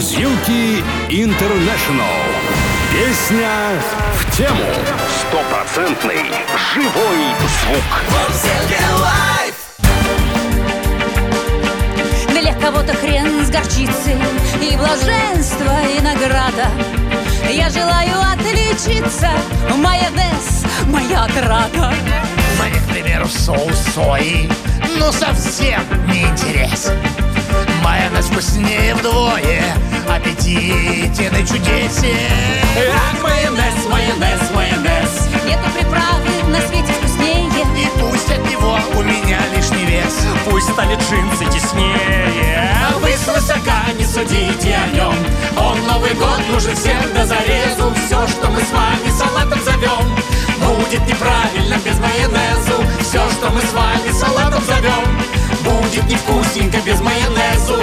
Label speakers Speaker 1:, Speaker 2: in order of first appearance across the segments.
Speaker 1: Мурзилки Интернешнл. Песня в тему. Стопроцентный живой звук.
Speaker 2: Мурзилки лайф.
Speaker 3: Для кого-то хрен с горчицей и блаженство, и награда. Я желаю отличиться, майонез, моя отрада.
Speaker 4: Мне, к примеру, соус сои, ну совсем не интересен. Майонез вкуснее вдвое, аппетитен и чудесен.
Speaker 2: Ах, майонез, майонез, майонез.
Speaker 3: Нету приправы на свете вкуснее.
Speaker 4: И пусть от него у меня лишний вес.
Speaker 5: Пусть стали джинсы теснее.
Speaker 2: Вы свысока не судите о нем. Он Новый год нужен всем до зарезу. Все, что мы с вами салатом зовем, будет неправильно без майонезу. Все, что мы с вами салатом зовем, будет невкусненько без майонезу.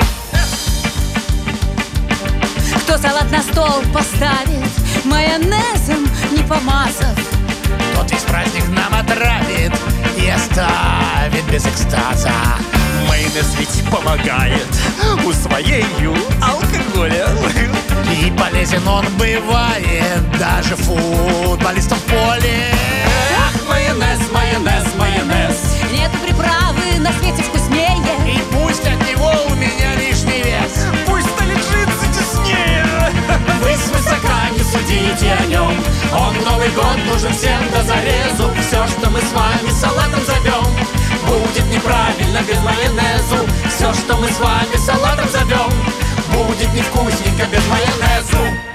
Speaker 3: Кто салат на стол поставит, майонезом не помазав,
Speaker 4: Тот весь праздник нам отравит и оставит без экстаза.
Speaker 5: Майонез ведь помогает усвоению алкоголя.
Speaker 4: И полезен он бывает даже футболистам в поле.
Speaker 2: Ах, майонез, майонез, майонез.
Speaker 3: нету приправы на свете вкуснее.
Speaker 4: И пусть от него у меня лишний вес.
Speaker 5: Пусть стали джинсы теснее.
Speaker 2: Вы свысока не судите о нем. Он Новый год нужен всем до зарезу. Все, что мы с вами салатом зовем, будет неправильно без майонезу. Все, что мы с вами салатом зовем, будет невкусненько без майонезу.